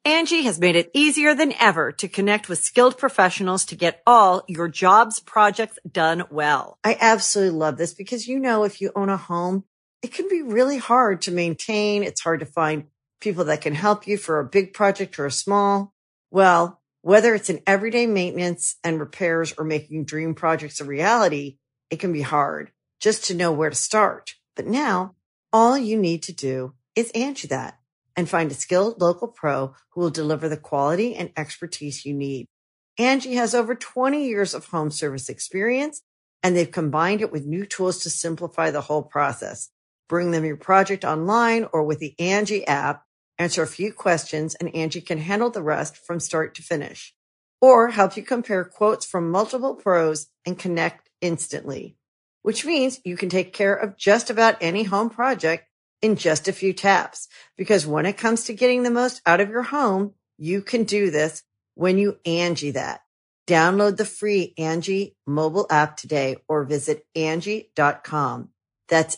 Angie has made it easier than ever to connect with skilled professionals to get all your jobs projects done well. I absolutely love this because, if you own a home, it can be really hard to maintain. It's hard to find people that can help you for a big project or a small. Well, whether it's in everyday maintenance and repairs or making dream projects a reality, it can be hard just to know where to start. But now all you need to do is Angie that and find a skilled local pro who will deliver the quality and expertise you need. Angie has over 20 years of home service experience, and they've combined it with new tools to simplify the whole process. Bring them your project online or with the Angie app, answer a few questions, and Angie can handle the rest from start to finish. Or help you compare quotes from multiple pros and connect instantly, which means you can take care of just about any home project in just a few taps. Because when it comes to getting the most out of your home, you can do this when you Angie that. Download the free Angie mobile app today or visit Angie.com. That's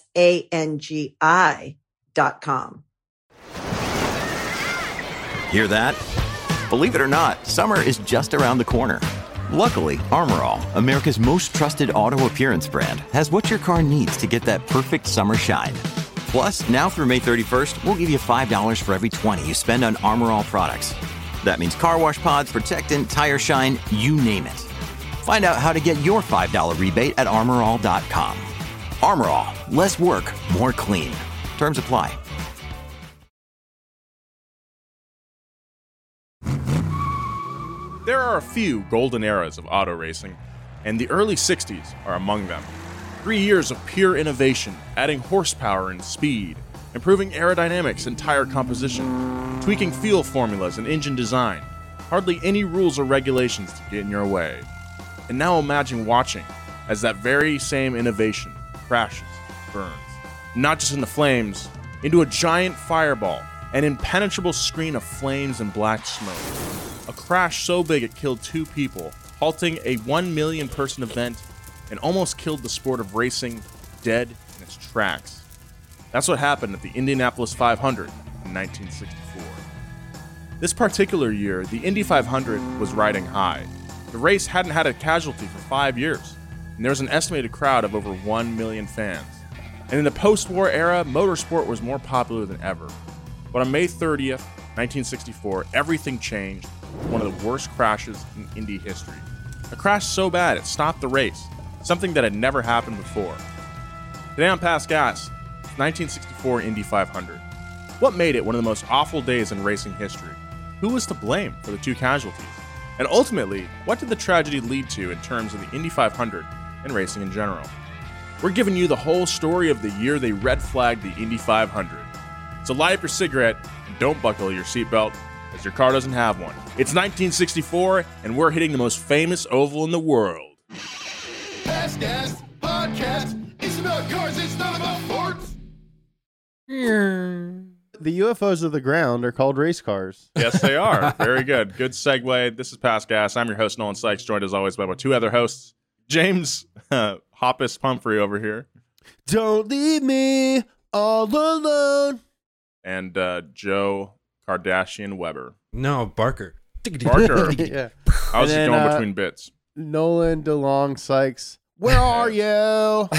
ANGI.com. Hear that? Believe it or not, summer is just around the corner. Luckily, Armor All, America's most trusted auto appearance brand, has what your car needs to get that perfect summer shine. Plus, now through May 31st, we'll give you $5 for every $20 you spend on Armor All products. That means car wash pods, protectant, tire shine, you name it. Find out how to get your $5 rebate at armorall.com. Armor All, less work, more clean. Terms apply. There are a few golden eras of auto racing, and the early 60s are among them. 3 years of pure innovation, adding horsepower and speed, improving aerodynamics and tire composition, tweaking fuel formulas and engine design. Hardly any rules or regulations to get in your way. And now imagine watching as that very same innovation crashes, burns, not just in the flames, into a giant fireball, an impenetrable screen of flames and black smoke. A crash so big it killed 2 people, halting a 1 million person event, and almost killed the sport of racing dead in its tracks. That's what happened at the Indianapolis 500 in 1964. This particular year, the Indy 500 was riding high. The race hadn't had a casualty for 5 years, and there was an estimated crowd of over 1 million fans. And in the post-war era, motorsport was more popular than ever. But on May 30th, 1964, everything changed with one of the worst crashes in Indy history. A crash so bad it stopped the race, something that had never happened before. Today on Past Gas, 1964 Indy 500. What made it one of the most awful days in racing history? Who was to blame for the 2 casualties? And ultimately, what did the tragedy lead to in terms of the Indy 500 and racing in general? We're giving you the whole story of the year they red flagged the Indy 500. So light up your cigarette and don't buckle your seatbelt, as your car doesn't have one. It's 1964, and we're hitting the most famous oval in the world. Past Gas Podcast. It's about cars, it's not about sports. The UFOs of the ground are called race cars. Yes, they are. Very good. Good segue. This is Past Gas. I'm your host, Nolan Sykes, joined as always by my 2 other hosts, James Hoppus Pumphrey over here. Don't leave me all alone. And Joe Kardashian Weber. No, Barker. Barker. Yeah. I was And just then, going between bits. Nolan DeLong Sykes. Where are you?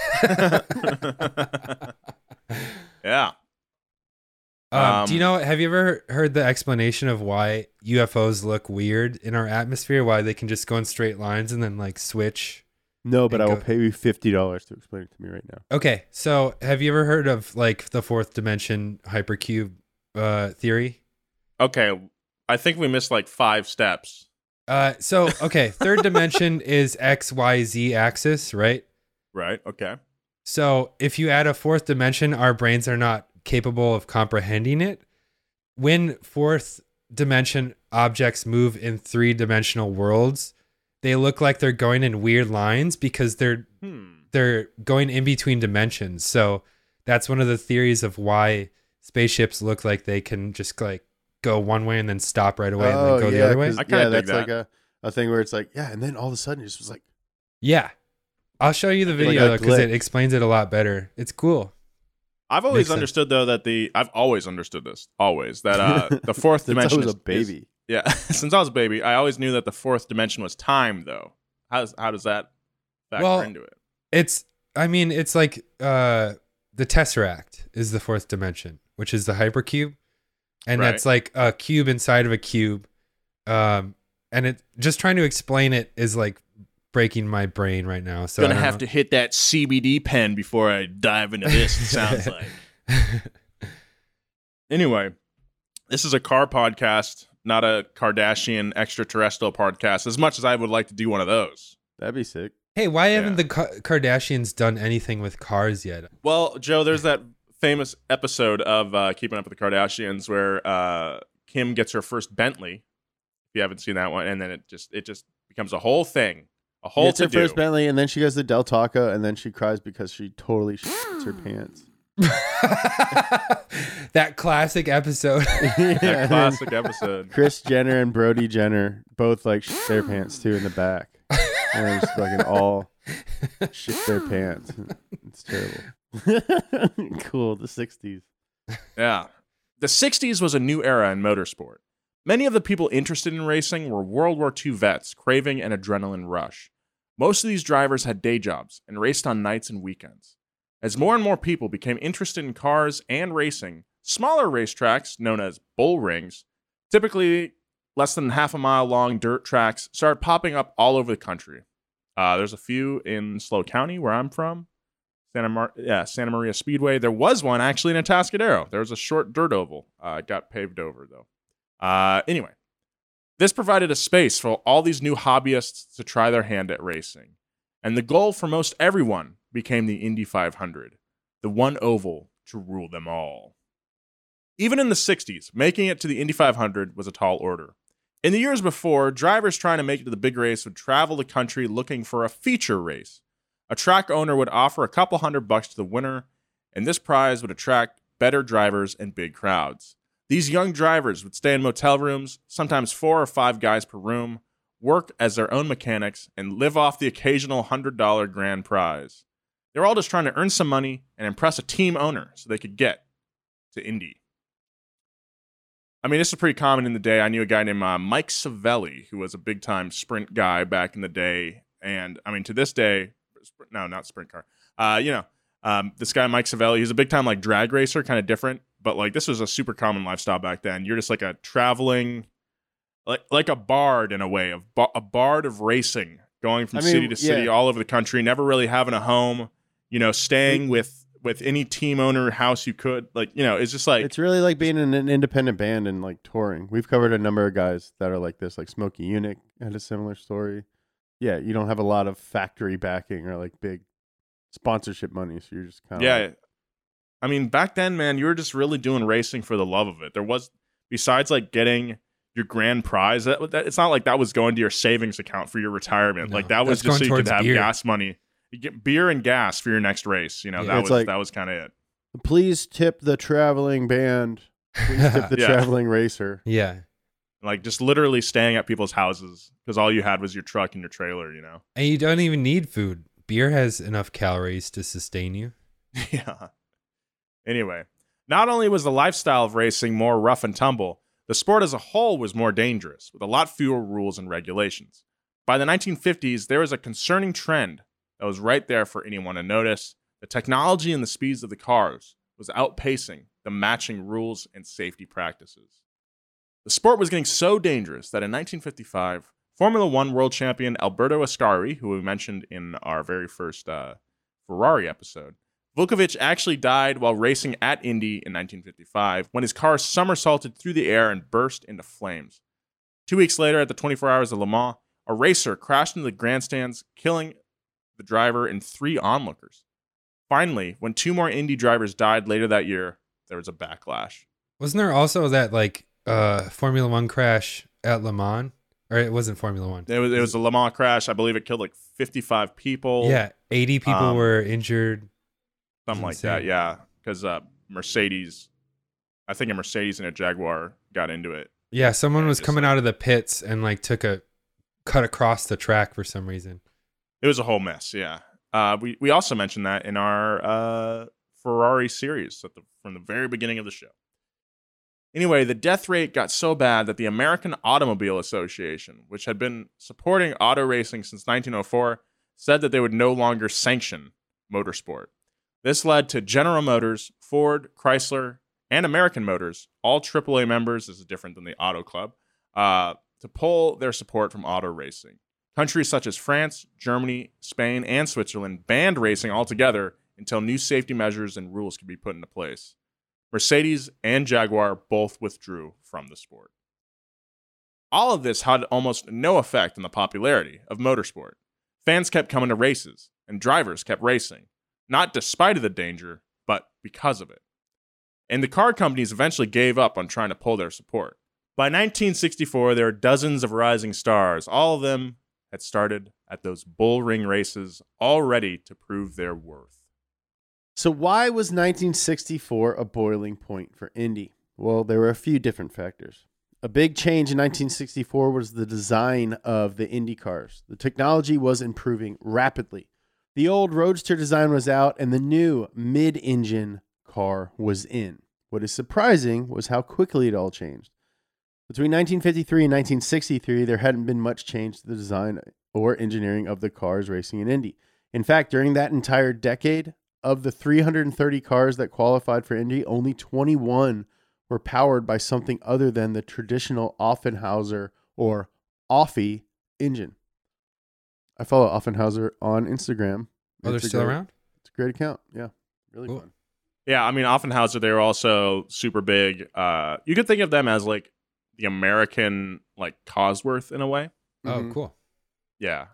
Yeah. Do you know, have you ever heard the explanation of why UFOs look weird in our atmosphere? Why they can just go in straight lines and then like switch? No, but I will go- pay you $50 to explain it to me right now. Okay, so have you ever heard of like the 4th dimension hypercube theory? Okay. I think we missed like 5 steps. Okay, 3rd dimension is XYZ axis, right? Right. Okay. So if you add a 4th dimension, our brains are not capable of comprehending it. When 4th dimension objects move in 3-dimensional worlds, they look like they're going in weird lines because they're going in between dimensions. So that's one of the theories of why spaceships look like they can just like go one way and then stop right away and then go the other way. I kinda dig that's that. like a thing where it's like, yeah, and then all of a sudden it just was like, Yeah. I'll show you the video a because it glitch. explains it a lot better. It's cool. I've always Makes sense. understood though that I've always understood this that the fourth Since dimension I was a baby. yeah, since I was a baby, I always knew that the fourth dimension was time though. How does that factor into it? It's like the Tesseract is the fourth dimension, which is the hypercube, and Right. that's like a cube inside of a cube. And it just trying to explain it is like breaking my brain right now. So Gonna have to hit that CBD pen before I dive into this. It sounds like. Anyway, this is a car podcast, not a Kardashian extraterrestrial podcast. As much as I would like to do one of those. That'd be sick. Hey, why haven't the Kardashians done anything with cars yet? Well, Joe, there's that famous episode of Keeping Up with the Kardashians where Kim gets her first Bentley. If you haven't seen that one, and then it just becomes a whole thing, a whole It's her to-do. first Bentley, and then she goes to Del Taco, and then she cries because she totally shits her pants. That classic episode. That classic episode. Kris Jenner and Brody Jenner both like shit their pants too in the back. And they're just fucking all shit their pants. It's terrible. Cool, the 60s. Yeah. The 60s was a new era in motorsport. Many of the people interested in racing were World War II vets craving an adrenaline rush. Most of these drivers had day jobs and raced on nights and weekends. As more and more people became interested in cars and racing, smaller racetracks, known as bull rings, typically less than half a mile long dirt tracks, started popping up all over the country. There's a few in SLO County, where I'm from. Santa Maria Speedway. There was one actually in Atascadero. There was a short dirt oval. It got paved over, though. Anyway, this provided a space for all these new hobbyists to try their hand at racing. And the goal for most everyone became the Indy 500, the one oval to rule them all. Even in the 60s, making it to the Indy 500 was a tall order. In the years before, drivers trying to make it to the big race would travel the country looking for a feature race. A track owner would offer a couple $100 to the winner, and this prize would attract better drivers and big crowds. These young drivers would stay in motel rooms, sometimes 4 or 5 guys per room, work as their own mechanics, and live off the occasional $100 grand prize. They were all just trying to earn some money and impress a team owner so they could get to Indy. I mean, this is pretty common in the day. I knew a guy named Mike Savelli, who was a big-time sprint guy back in the day. And, I mean, to this day, no, not sprint car. This guy, Mike Savelli, he's a big-time, like, drag racer, kind of different. But, like, this was a super common lifestyle back then. You're just, like, a traveling, like a bard in a way, a bard of racing, going from city to city all over the country, never really having a home, staying with any team owner house you could, it's just like, it's really like being in an independent band and like touring. We've covered a number of guys that are like this, like Smokey Yunick had a similar story. Yeah, you don't have a lot of factory backing or like big sponsorship money, so you're just kind of I mean, back then, man, you were just really doing racing for the love of it. There was, besides like getting your grand prize, that it's not like that was going to your savings account for your retirement. No, like that was just so you could have beer. gas money. You get beer and gas for your next race. That was kind of it. please tip the traveling band. Please tip the Yeah. traveling racer. Yeah. Like just literally staying at people's houses because all you had was your truck and your trailer, And you don't even need food. Beer has enough calories to sustain you. Yeah. Anyway, not only was the lifestyle of racing more rough and tumble, the sport as a whole was more dangerous, with a lot fewer rules and regulations. By the 1950s, there was a concerning trend that was right there for anyone to notice. The technology and the speeds of the cars was outpacing the matching rules and safety practices. The sport was getting so dangerous that in 1955, Formula One world champion Alberto Ascari, who we mentioned in our very first Ferrari episode, Vukovic actually died while racing at Indy in 1955 when his car somersaulted through the air and burst into flames. 2 weeks later, at the 24 Hours of Le Mans, a racer crashed into the grandstands, killing the driver and 3 onlookers. Finally, when 2 more Indy drivers died later that year, there was a backlash. Wasn't there also that Formula One crash at Le Mans? Or it wasn't Formula One. It was a Le Mans crash. I believe it killed like 55 people. Yeah, 80 people were injured. Something like that, yeah. Because Mercedes, I think a Mercedes and a Jaguar got into it. Yeah, someone Yeah, was just coming out of the pits and took a cut across the track for some reason. It was a whole mess, yeah. We also mentioned that in our Ferrari series from the very beginning of the show. Anyway, the death rate got so bad that the American Automobile Association, which had been supporting auto racing since 1904, said that they would no longer sanction motorsport. This led to General Motors, Ford, Chrysler, and American Motors, all AAA members, this is different than the Auto Club, to pull their support from auto racing. Countries such as France, Germany, Spain, and Switzerland banned racing altogether until new safety measures and rules could be put into place. Mercedes and Jaguar both withdrew from the sport. All of this had almost no effect on the popularity of motorsport. Fans kept coming to races, and drivers kept racing, not despite of the danger, but because of it. And the car companies eventually gave up on trying to pull their support. By 1964, there were dozens of rising stars. All of them had started at those bull ring races, all ready to prove their worth. So why was 1964 a boiling point for Indy? Well, there were a few different factors. A big change in 1964 was the design of the Indy cars. The technology was improving rapidly. The old Roadster design was out and the new mid-engine car was in. What is surprising was how quickly it all changed. Between 1953 and 1963, there hadn't been much change to the design or engineering of the cars racing in Indy. In fact, during that entire decade, of the 330 cars that qualified for Indy, only 21 were powered by something other than the traditional Offenhauser or Offie engine. I follow Offenhauser on Instagram. Oh, they're still around? It's a great account. Yeah, really Cool. fun. Yeah, I mean, Offenhauser, they were also super big. You could think of them as like the American like Cosworth in a way. Oh, cool. Yeah.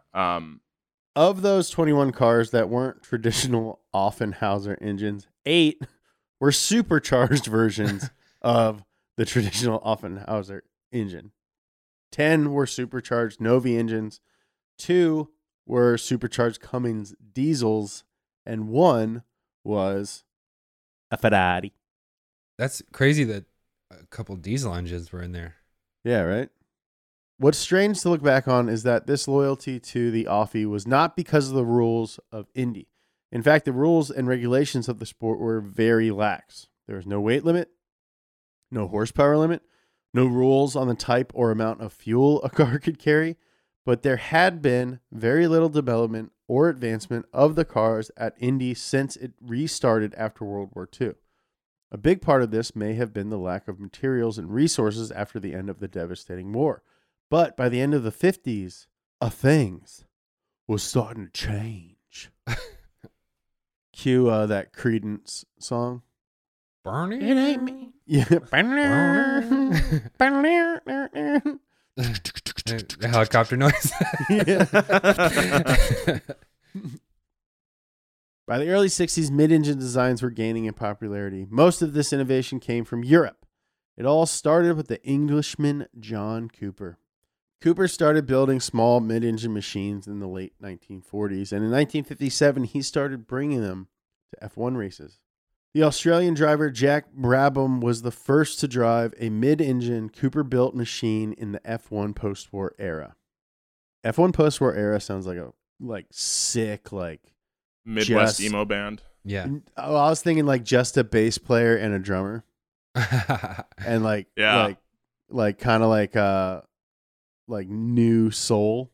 Of those 21 cars that weren't traditional Offenhauser engines, 8 were supercharged versions of the traditional Offenhauser engine. 10 were supercharged Novi engines, 2 were supercharged Cummins diesels, and 1 was a Ferrari. That's crazy that a couple diesel engines were in there. Yeah, right? What's strange to look back on is that this loyalty to the Offie was not because of the rules of Indy. In fact, the rules and regulations of the sport were very lax. There was no weight limit, no horsepower limit, no rules on the type or amount of fuel a car could carry, but there had been very little development or advancement of the cars at Indy since it restarted after World War II. A big part of this may have been the lack of materials and resources after the end of the devastating war. But by the end of the 50s, things was starting to change. Cue that Creedence song. Bernie? It ain't me. Yeah. The helicopter noise. By the early 60s, mid-engine designs were gaining in popularity. Most of this innovation came from Europe. It all started with the Englishman John Cooper. Cooper started building small mid-engine machines in the late 1940s, and in 1957, he started bringing them to F1 races. The Australian driver Jack Brabham was the first to drive a mid-engine Cooper-built machine in the F1 post-war era. F1 post-war era sounds like a sick Midwest just- emo band. Yeah. Oh, I was thinking like just a bass player and a drummer, and Yeah. kind of like new soul,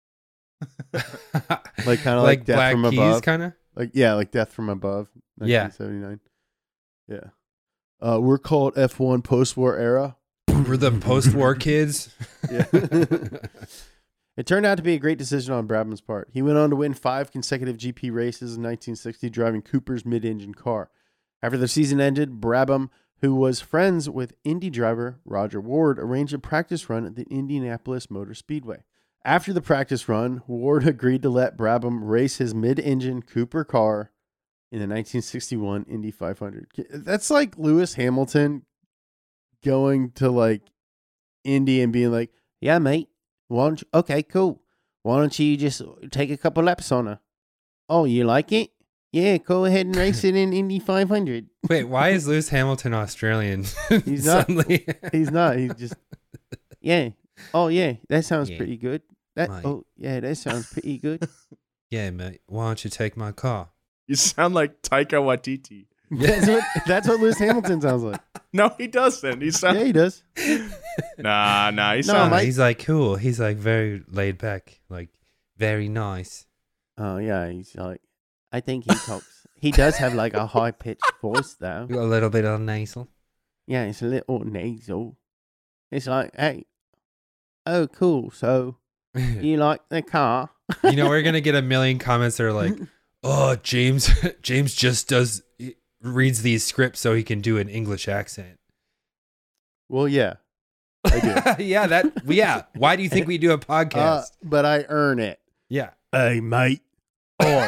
like kind of like Death Black from Keys, Above, kind of. like Death from Above, Yeah. 1979. Yeah, we're called F1 post-war era. We're the post-war kids. Yeah. It turned out to be a great decision on Brabham's part. He went on to win 5 consecutive GP races in 1960, driving Cooper's mid-engine car. After the season ended, Brabham, who was friends with Indy driver Roger Ward, arranged a practice run at the Indianapolis Motor Speedway. After the practice run, Ward agreed to let Brabham race his mid-engine Cooper car in the 1961 Indy 500. That's like Lewis Hamilton going to Indy and being like, "Yeah, mate. Okay, cool. Why don't you just take a couple laps on her? Oh, you like it? Yeah, go ahead and race it in Indy 500. Wait, why is Lewis Hamilton Australian? He's not. Suddenly? He's not. He's just, yeah. Oh, yeah, that sounds Yeah. pretty good. Mate. That sounds pretty good. Yeah, mate. Why don't you take my car? You sound like Taika Waititi. That's what Lewis Hamilton sounds like. No, he doesn't. He sounds. Yeah, he does. Nah. He sounds. Mike- He's like cool. He's like very laid back, like very nice. Oh yeah, he's like. I think he talks. He does have like a high pitched voice though. A little bit of nasal. Yeah, it's a little nasal. It's like, hey, oh cool. So you like the car? You know, we're gonna get a million comments that are like, "Oh, James just reads these scripts so he can do an English accent." Well, yeah, I do. yeah. Why do you think we do a podcast? But I earn it. Yeah. Hey, mate. Oi,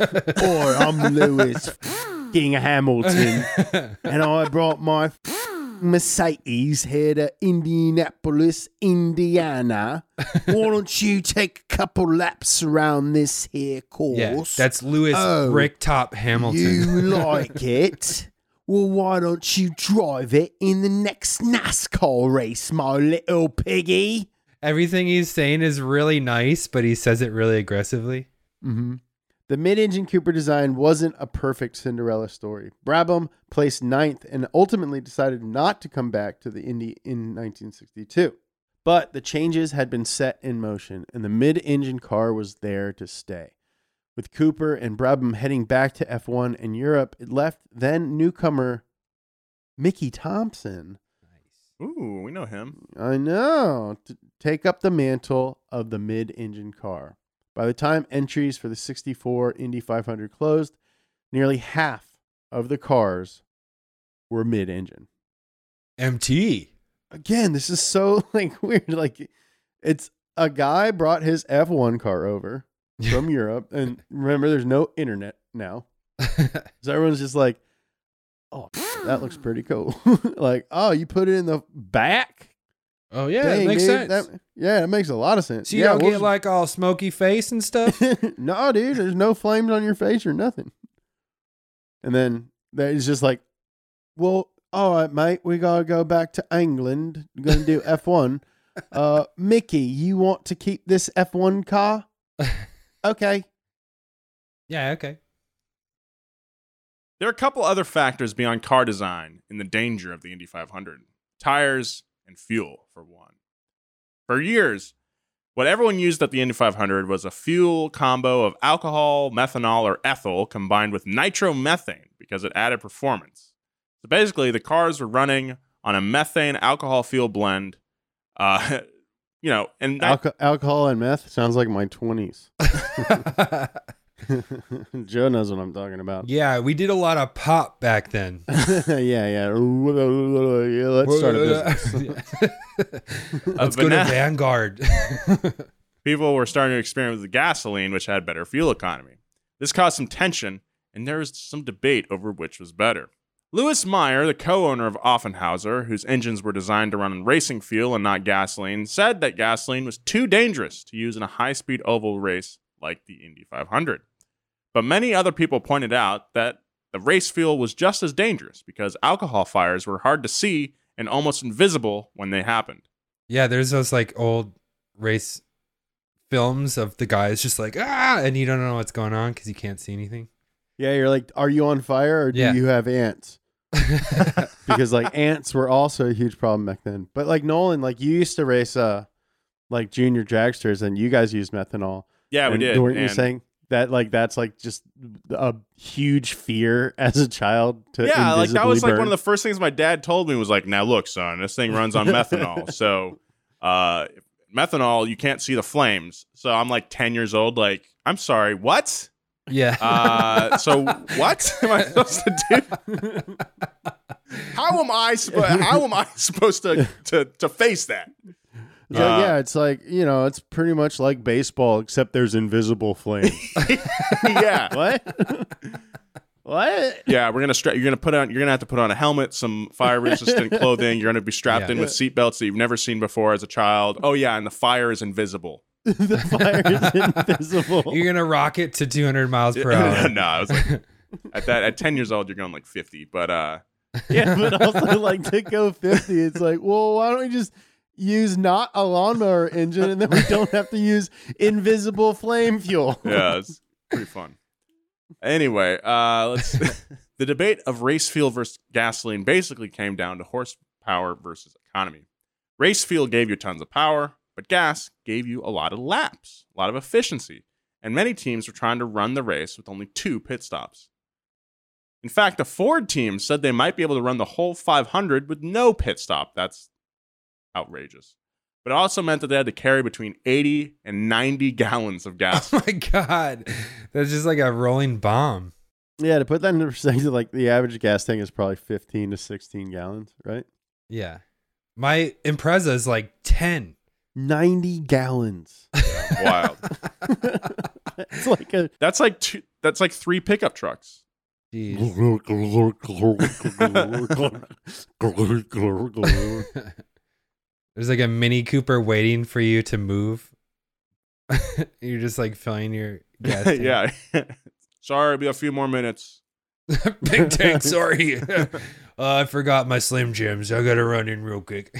I'm Lewis King Hamilton, and I brought my Mercedes here to Indianapolis, Indiana. Why don't you take a couple laps around this here course? Yeah, that's Lewis Bricktop Hamilton. You like it? Well, why don't you drive it in the next NASCAR race, my little piggy? Everything he's saying is really nice, but he says it really aggressively. Mm-hmm. The mid-engine Cooper design wasn't a perfect Cinderella story. Brabham placed 9th and ultimately decided not to come back to the Indy in 1962. But the changes had been set in motion, and the mid-engine car was there to stay. With Cooper and Brabham heading back to F1 in Europe, it left then newcomer Mickey Thompson. Ooh, we know him. I know. To take up the mantle of the mid-engine car. By the time entries for the 64 Indy 500 closed, nearly half of the cars were mid-engine. MT. Again, this is so weird. It's a guy brought his F1 car over from Europe, and remember, there's no internet now, so everyone's just like, "Oh, that looks pretty cool." Oh, you put it in the back. Oh yeah, Dang, it makes dude, sense. It makes a lot of sense. So you don't get like all smoky face and stuff. No, dude, there's no flames on your face or nothing. And then it's just like, well, all right, mate, we gotta go back to England. We're gonna do F1. Mickey, you want to keep this F1 car? Okay. Yeah, okay. There are a couple other factors beyond car design in the danger of the Indy 500. Tires and fuel, for one. For years, what everyone used at the Indy 500 was a fuel combo of alcohol, methanol, or ethyl combined with nitromethane because it added performance. So basically, the cars were running on a methane alcohol fuel blend. And Alcohol and meth sounds like my 20s. Joe knows what I'm talking about. Yeah, we did a lot of pop back then. Yeah. Let's start a business. Let's go to Vanguard. People were starting to experiment with gasoline, which had better fuel economy. This caused some tension, and there was some debate over which was better. Louis Meyer, the co-owner of Offenhauser, whose engines were designed to run on racing fuel and not gasoline, said that gasoline was too dangerous to use in a high-speed oval race like the Indy 500. But many other people pointed out that the race fuel was just as dangerous because alcohol fires were hard to see and almost invisible when they happened. Yeah, there's those old race films of the guys just and you don't know what's going on because you can't see anything. Yeah, you're like, are you on fire or do you have ants? Because ants were also a huge problem back then. But Nolan, you used to race junior dragsters and you guys used methanol. Yeah, we did. Weren't you saying that that's just a huge fear as a child to invisibly that was burn? one of the first things my dad told me was now look, son, this thing runs on methanol. So methanol, you can't see the flames. So I'm 10 years old, I'm sorry, what? Yeah. So what am I supposed to do? How am I supposed to face that? It's it's pretty much like baseball, except there's invisible flame. Yeah. What? What? Yeah, you're gonna have to put on a helmet, some fire resistant clothing. You're gonna be strapped in with seatbelts that you've never seen before as a child. Oh yeah, and the fire is invisible. The fire is invisible. You're gonna rock it to 200 miles per hour. No, I was at 10 years old, you're going 50. But yeah, but also to go 50, it's well, why don't we just use not a lawnmower engine and then we don't have to use invisible flame fuel? Yeah, it's pretty fun. Anyway, let's The debate of race fuel versus gasoline basically came down to horsepower versus economy. Race fuel gave you tons of power, but gas gave you a lot of laps, a lot of efficiency, and many teams were trying to run the race with only 2 pit stops. In fact, the Ford team said they might be able to run the whole 500 with no pit stop. That's outrageous. But it also meant that they had to carry between 80 and 90 gallons of gas. Oh my God. That's just like a rolling bomb. Yeah, to put that into perspective, like the average gas tank is probably 15 to 16 gallons, right? Yeah. My Impreza is like 10. 90 gallons. Wild. It's like a That's like 3 pickup trucks. Jeez. There's like a Mini Cooper waiting for you to move. You're just like filling your gas tank. Yeah. Sorry, it'll be a few more minutes. Big tank, sorry. I forgot my Slim Jims. I gotta run in real quick.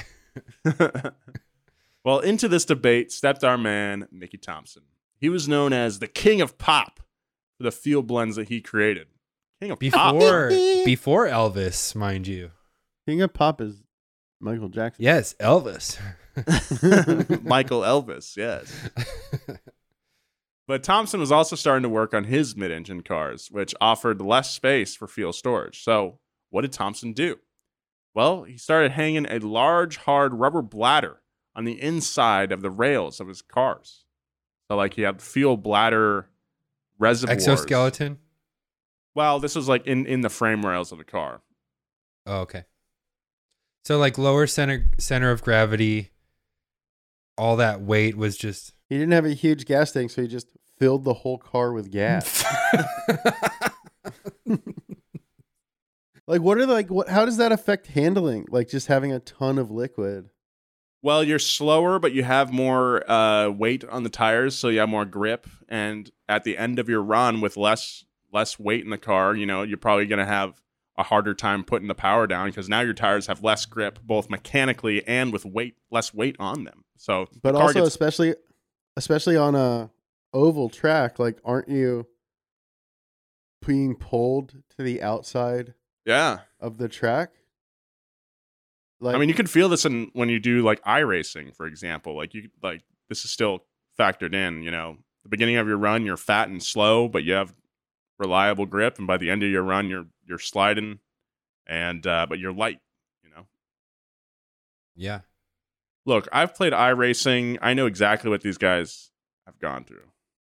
Well, into this debate stepped our man, Mickey Thompson. He was known as the king of pop for the fuel blends that he created. King of pop. Before Elvis, mind you. King of Pop is Michael Jackson. Yes, Elvis. Michael Elvis, yes. But Thompson was also starting to work on his mid-engine cars, which offered less space for fuel storage. So what did Thompson do? Well, he started hanging a large, hard rubber bladder on the inside of the rails of his cars. So like he had fuel bladder reservoirs. Exoskeleton? Well, this was like in the frame rails of the car. Oh, okay. So like lower center of gravity, all that weight was just... He didn't have a huge gas tank, so he just filled the whole car with gas. Like, how does that affect handling? Like, just having a ton of liquid. Well, you're slower, but you have more weight on the tires, so you have more grip. And at the end of your run with less weight in the car, you know, you're probably going to have a harder time putting the power down because now your tires have less grip, both mechanically and with less weight on them. So, but also, especially on a oval track, like, aren't you being pulled to the outside? Yeah. Of the track? Like, I mean, you can feel this when you do like iRacing, for example. Like this is still factored in, you know. The beginning of your run, you're fat and slow, but you have reliable grip, and by the end of your run, you're sliding and but you're light, you know. Yeah. Look, I've played iRacing. I know exactly what these guys have gone through.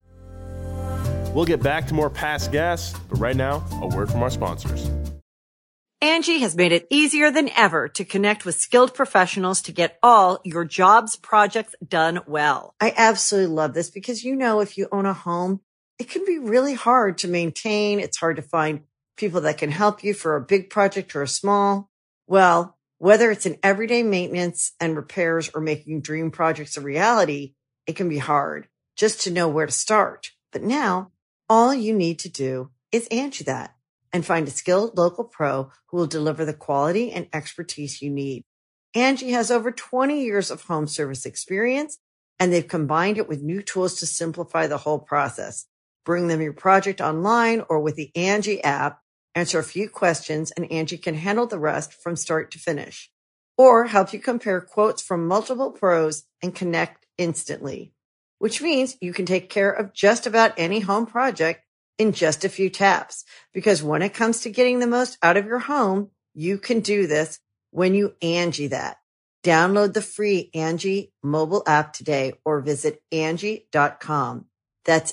We'll get back to more Past Gas, but right now, a word from our sponsors. Angie has made it easier than ever to connect with skilled professionals to get all your jobs projects done well. I absolutely love this because, you know, if you own a home, it can be really hard to maintain. It's hard to find people that can help you for a big project or a small. Well, whether it's in everyday maintenance and repairs or making dream projects a reality, it can be hard just to know where to start. But now all you need to do is Angie that and find a skilled local pro who will deliver the quality and expertise you need. Angie has over 20 years of home service experience, and they've combined it with new tools to simplify the whole process. Bring them your project online or with the Angie app, answer a few questions, and Angie can handle the rest from start to finish. Or help you compare quotes from multiple pros and connect instantly, which means you can take care of just about any home project in just a few taps. Because when it comes to getting the most out of your home, you can do this when you Angie that. Download the free Angie mobile app today or visit Angie.com. That's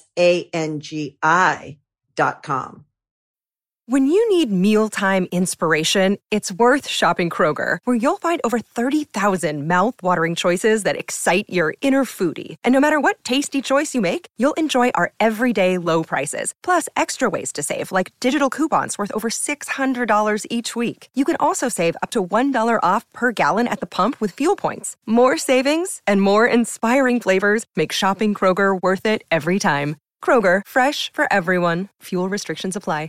ANGI.com. When you need mealtime inspiration, it's worth shopping Kroger, where you'll find over 30,000 mouth-watering choices that excite your inner foodie. And no matter what tasty choice you make, you'll enjoy our everyday low prices, plus extra ways to save, like digital coupons worth over $600 each week. You can also save up to $1 off per gallon at the pump with fuel points. More savings and more inspiring flavors make shopping Kroger worth it every time. Kroger, fresh for everyone. Fuel restrictions apply.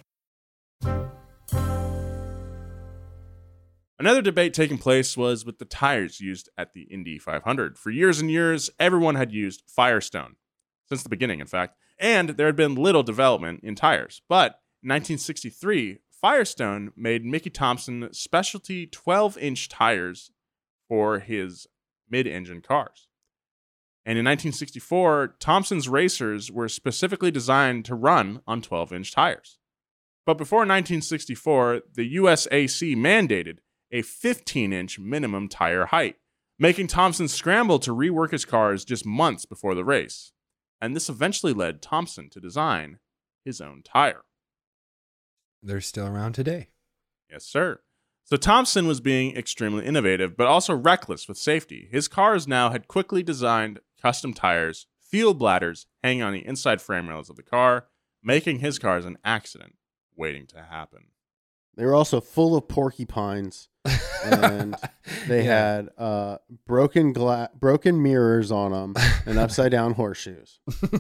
Another debate taking place was with the tires used at the Indy 500. For years and years, everyone had used Firestone, since the beginning, in fact, and there had been little development in tires. But in 1963, Firestone made Mickey Thompson specialty 12-inch tires for his mid-engine cars. And in 1964, Thompson's racers were specifically designed to run on 12-inch tires. But before 1964, the USAC mandated a 15-inch minimum tire height, making Thompson scramble to rework his cars just months before the race. And this eventually led Thompson to design his own tire. They're still around today. Yes, sir. So Thompson was being extremely innovative, but also reckless with safety. His cars now had quickly designed custom tires, fuel bladders hanging on the inside frame rails of the car, making his cars an accident waiting to happen. They were also full of porcupines, and they had broken mirrors on them and upside down horseshoes.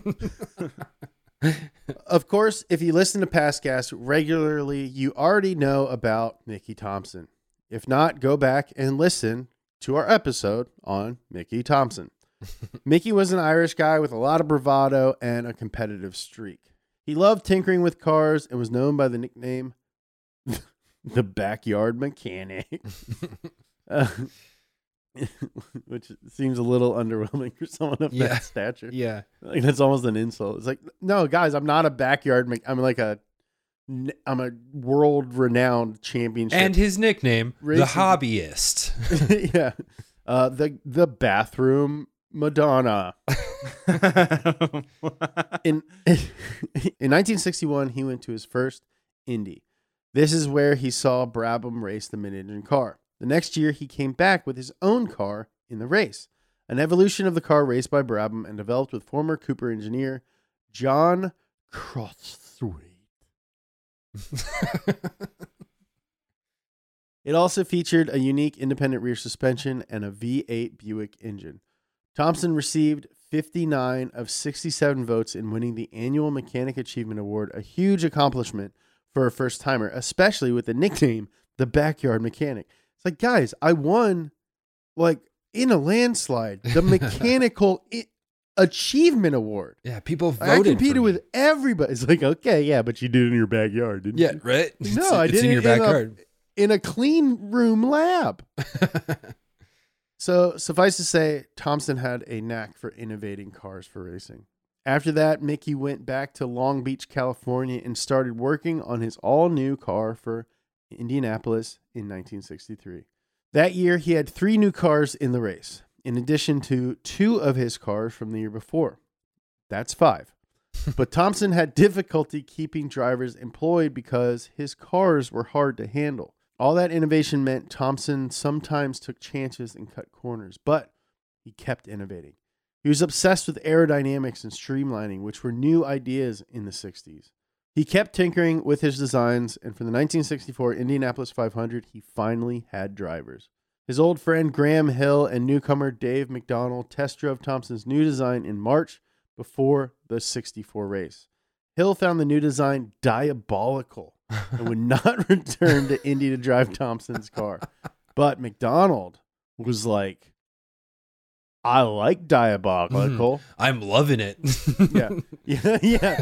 Of course, if you listen to past casts regularly, you already know about Mickey Thompson. If not, go back and listen to our episode on Mickey Thompson. Mickey was an Irish guy with a lot of bravado and a competitive streak. He loved tinkering with cars and was known by the nickname the Backyard Mechanic. Which seems a little underwhelming for someone of that stature. Yeah. Like, that's almost an insult. It's like, no, guys, I'm not a backyard. I'm a world-renowned championship. And his nickname, racing. the Hobbyist. Yeah. The bathroom Madonna. In 1961, he went to his first Indy. This is where he saw Brabham race the mid-engine car. The next year, he came back with his own car in the race, an evolution of the car raced by Brabham and developed with former Cooper engineer John Crosthwaite. It also featured a unique independent rear suspension and a V8 Buick engine. Thompson received 59 of 67 votes in winning the annual Mechanic Achievement Award, a huge accomplishment for a first-timer, especially with the nickname, the Backyard Mechanic. It's like, guys, I won, like, in a landslide, the Mechanical Achievement Award. Yeah, people voted. I competed with everybody. It's like, okay, yeah, but you did it in your backyard, didn't you? Right? No, I did it in your backyard. In a clean room lab. So suffice to say, Thompson had a knack for innovating cars for racing. After that, Mickey went back to Long Beach, California, and started working on his all-new car for Indianapolis in 1963. That year, he had 3 new cars in the race, in addition to 2 of his cars from the year before. That's 5. But Thompson had difficulty keeping drivers employed because his cars were hard to handle. All that innovation meant Thompson sometimes took chances and cut corners, but he kept innovating. He was obsessed with aerodynamics and streamlining, which were new ideas in the 60s. He kept tinkering with his designs, and for the 1964 Indianapolis 500, he finally had drivers. His old friend Graham Hill and newcomer Dave McDonald test drove Thompson's new design in March before the 64 race. Hill found the new design diabolical and would not return to Indy to drive Thompson's car. But McDonald was like, I like diabolical. I'm loving it. Yeah.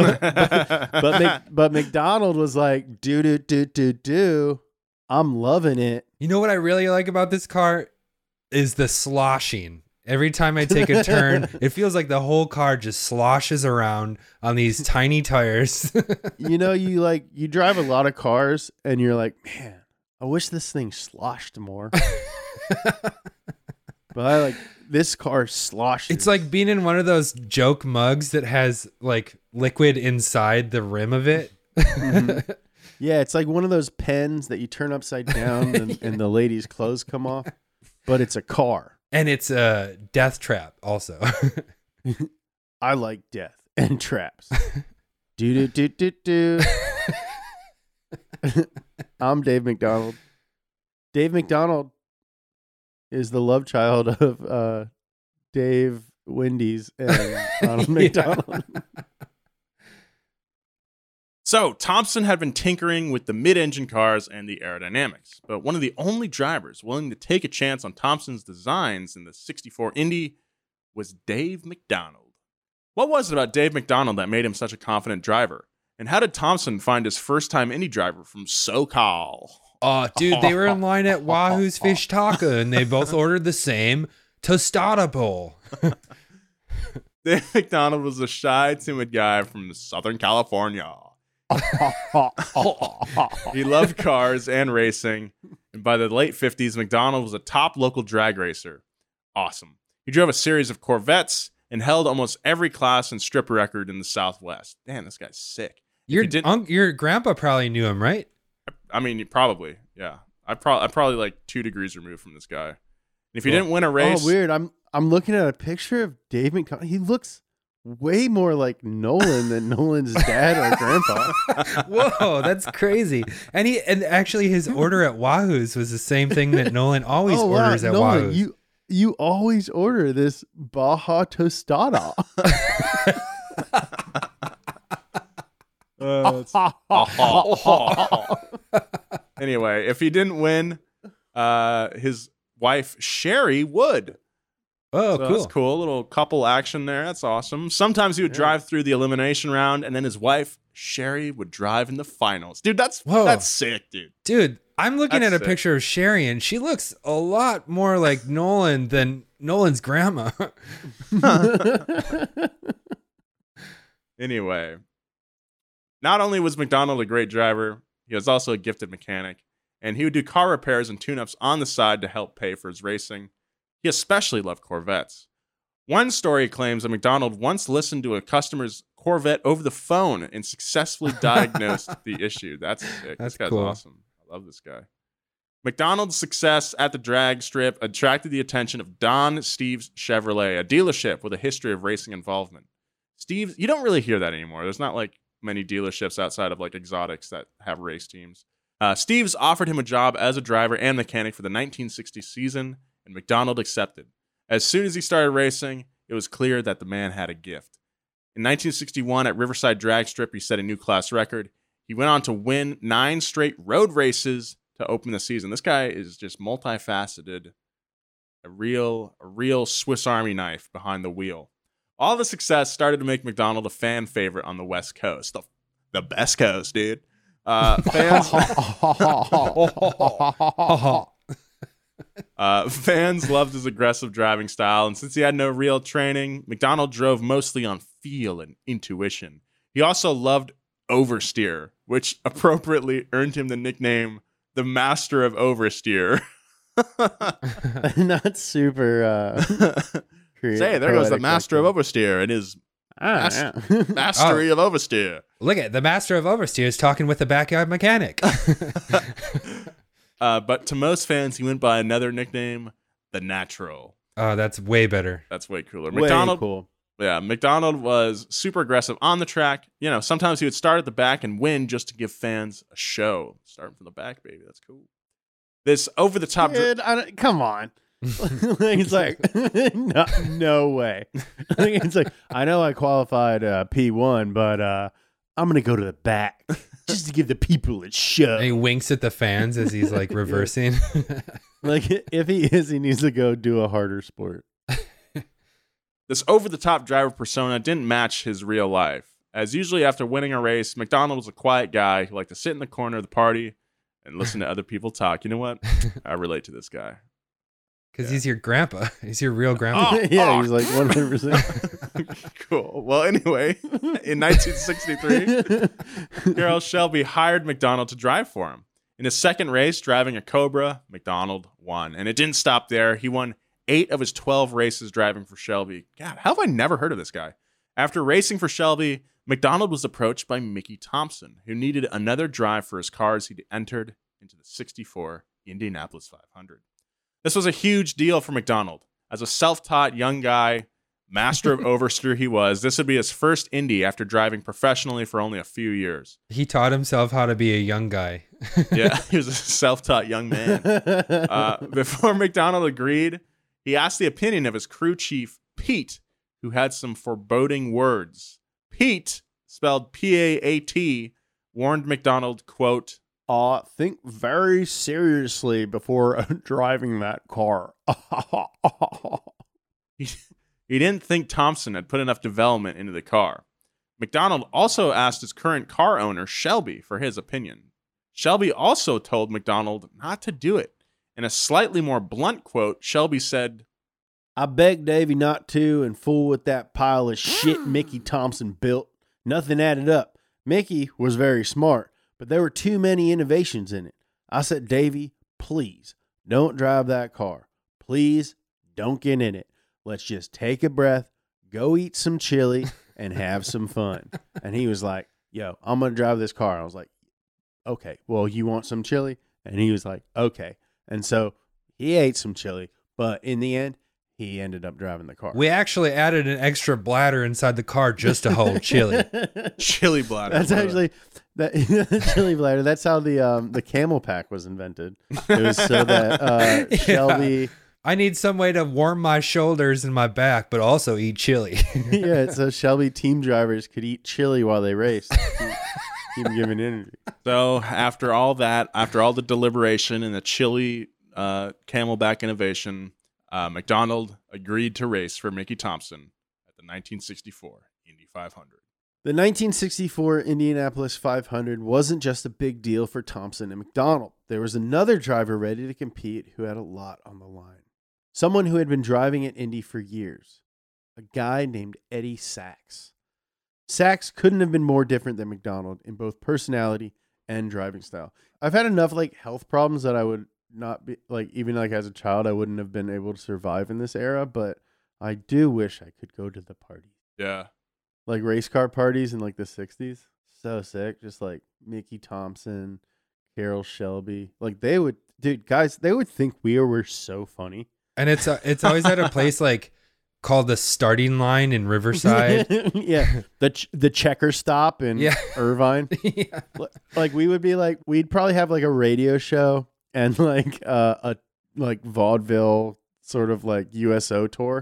But McDonald was like, do. I'm loving it. You know what I really like about this car is the sloshing. Every time I take a turn, it feels like the whole car just sloshes around on these tiny tires. You know, you drive a lot of cars and you're like, man, I wish this thing sloshed more. But I like this car sloshes. It's like being in one of those joke mugs that has like liquid inside the rim of it. Mm-hmm. Yeah, it's like one of those pens that you turn upside down and the lady's clothes come off, but it's a car. And it's a death trap also. I like death and traps. Do. I'm Dave McDonald. Dave McDonald is the love child of Dave Wendy's and Ronald McDonald. So, Thompson had been tinkering with the mid-engine cars and the aerodynamics, but one of the only drivers willing to take a chance on Thompson's designs in the 64 Indy was Dave McDonald. What was it about Dave McDonald that made him such a confident driver? And how did Thompson find his first-time Indy driver from SoCal? Oh, dude, they were in line at Wahoo's Fish Taco, and they both ordered the same tostada bowl. Dave McDonald was a shy, timid guy from Southern California. He loved cars and racing, and by the late 50s, McDonald was a top local drag racer. Awesome. He drove a series of Corvettes and held almost every class and strip record in the Southwest. Damn, this guy's sick. Your grandpa probably knew him, right? I mean, probably, yeah. I'm probably like 2 degrees removed from this guy. And if he didn't win a race, weird. I'm looking at a picture of Dave McDonald. He looks way more like Nolan than Nolan's dad or grandpa. Whoa, that's crazy. And actually his order at Wahoo's was the same thing that Nolan always orders at Nolan, Wahoo's. You always order this Baja Tostada. Anyway, if he didn't win, his wife Sherry would. Oh, So cool. That's cool. Little couple action there. That's awesome. Sometimes he would drive through the elimination round, and then his wife Sherry would drive in the finals. Dude, that's sick, dude. Dude, I'm looking That's at a sick. picture of Sherry, and she looks a lot more like Nolan than Nolan's grandma. Anyway, not only was McDonald a great driver, he was also a gifted mechanic, and he would do car repairs and tune-ups on the side to help pay for his racing. He especially loved Corvettes. One story claims that McDonald once listened to a customer's Corvette over the phone and successfully diagnosed the issue. That's sick. That's This guy's cool. awesome. I love this guy. McDonald's success at the drag strip attracted the attention of Don Steves Chevrolet, a dealership with a history of racing involvement. Steves, you don't really hear that anymore. There's not like many dealerships outside of like exotics that have race teams. Steves offered him a job as a driver and mechanic for the 1960 season, and McDonald accepted. As soon as he started racing, it was clear that the man had a gift. In 1961 at Riverside Drag Strip, he set a new class record. He went on to win 9 straight road races to open the season. This guy is just multifaceted, a real Swiss Army knife behind the wheel. All the success started to make McDonald a fan favorite on the West Coast. The best coast, dude. Fans loved his aggressive driving style, and since he had no real training, McDonald drove mostly on feel and intuition. He also loved oversteer, which appropriately earned him the nickname the Master of Oversteer. Not super creative. Say, there goes the poetic Master like of Oversteer and his that. mastery of oversteer. Look at the master of oversteer is talking with the backyard mechanic. But to most fans, he went by another nickname, the Natural. Oh, that's way better. That's way cooler. Way McDonald, cool. yeah, McDonald was super aggressive on the track. You know, sometimes he would start at the back and win just to give fans a show. Starting from the back, baby. That's cool. This over-the-top... Dude, come on. He's like, no way. It's like, I know I qualified P1, but I'm gonna go to the back just to give the people a show. And he winks at the fans as he's like reversing. Like, if he is, he needs to go do a harder sport. This over-the-top driver persona didn't match his real life. As usually after winning a race, McDonald was a quiet guy who liked to sit in the corner of the party and listen to other people talk. You know what? I relate to this guy. Because he's your grandpa. He's your real grandpa. Yeah, he's like 100%. Cool. Well, anyway, in 1963, Carroll Shelby hired McDonald to drive for him. In his second race, driving a Cobra, McDonald won. And it didn't stop there. He won 8 of his 12 races driving for Shelby. God, how have I never heard of this guy? After racing for Shelby, McDonald was approached by Mickey Thompson, who needed another drive for his cars he'd entered into the 64 Indianapolis 500. This was a huge deal for McDonald. As a self-taught young guy, master of oversteer he was, this would be his first Indy after driving professionally for only a few years. He taught himself how to be a young guy. Yeah, he was a self-taught young man. Before McDonald agreed, he asked the opinion of his crew chief, Pete, who had some foreboding words. Pete, spelled P-A-A-T, warned McDonald, quote, Think very seriously before driving that car. he didn't think Thompson had put enough development into the car. McDonald also asked his current car owner, Shelby, for his opinion. Shelby also told McDonald not to do it. In a slightly more blunt quote, Shelby said, I begged Davey not to and fool with that pile of shit Mickey Thompson built. Nothing added up. Mickey was very smart, but there were too many innovations in it. I said, Davey, please don't drive that car. Please don't get in it. Let's just take a breath, go eat some chili, and have some fun. And he was like, yo, I'm going to drive this car. I was like, okay, well, you want some chili? And he was like, okay. And so he ate some chili, but in the end, he ended up driving the car. We actually added an extra bladder inside the car just to hold chili. chili bladder. That's actually that chili bladder. That's how the camel pack was invented. It was so that Shelby. I need some way to warm my shoulders and my back, but also eat chili. Yeah, so Shelby team drivers could eat chili while they raced. Keep giving energy. So after all that, after all the deliberation and the chili camelback innovation, McDonald agreed to race for Mickey Thompson at the 1964 Indy 500. The 1964 Indianapolis 500 wasn't just a big deal for Thompson and McDonald. There was another driver ready to compete who had a lot on the line. Someone who had been driving at Indy for years. A guy named Eddie Sachs. Sachs couldn't have been more different than McDonald in both personality and driving style. I've had enough health problems that I would not be even as a child, I wouldn't have been able to survive in this era, but I do wish I could go to the party. Yeah. Race car parties in the 60s. So sick. Just Mickey Thompson, Carroll Shelby. They would think we were so funny. And it's always at a place called the Starting Line in Riverside. Yeah. The checker stop in Irvine. Yeah. We would be we'd probably have a radio show and a vaudeville sort of USO tour.